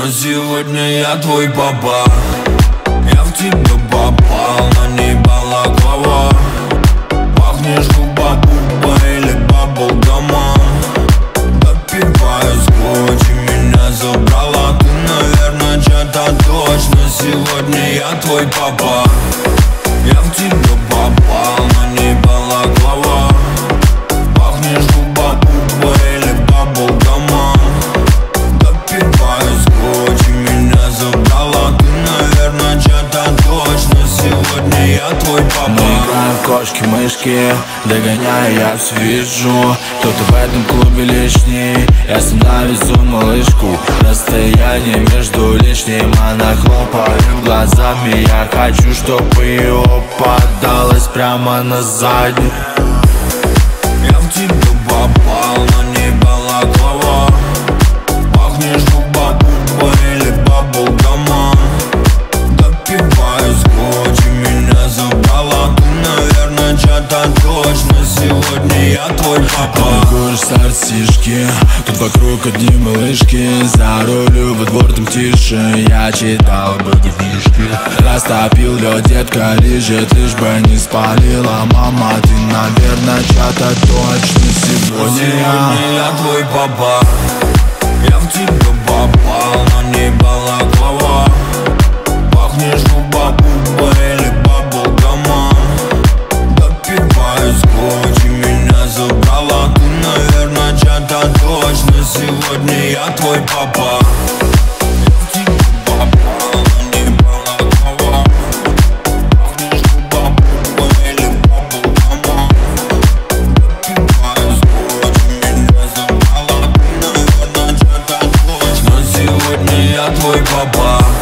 Но сегодня я твой папа. Я в тебя попал, на ней балаклава. Пахнешь губа-буба или баблгамом. Допиваю скотч и меня забрала. Ты, наверное, чья-то дочь. Но сегодня я твой папа. Я в тебя попал, на ней балаклава. Пахнешь губа-буба или баблгамом. Допиваю скотч и меня забрала. Ты, наверное, чья-то дочь. Но сегодня я твой папа. Мы играем в кошки-мышки, догоняя, я все вижу. Кто-то в этом клубе лишний. Я сам навезу малышку. Расстояние между лишним. Она хлопает глазами. Я хочу, чтобы ее подалась прямо на заднюю. Я в тебя попал, на ней балаклава. Пахнешь губа-буба или баблгамом. Допиваю скотч и меня забрала. Ты, наверное, чья-то дочь. Но сегодня я твой папа. Похож с артишки. Тут вокруг одни малышки. За рулю во двор там тише. Я читал боги книжки. Растопил лед, детка лежит, лишь бы не спалила. Мама, ты, наверное, чья-то точно сегодня я твой папа. Я в тебя попал, на ней балаклава. Пахнешь губа-буба или баблгамом. Допиваю скотч и меня забрала. Ты, наверное, чья-то дочь. Но сегодня я твой папа. Я в тебя попал, на ней балаклава. Пахнешь губа-буба или баблгамом. Допиваю скотч и меня забрала. Ты, наверное, чья-то дочь. Но сегодня я твой папа.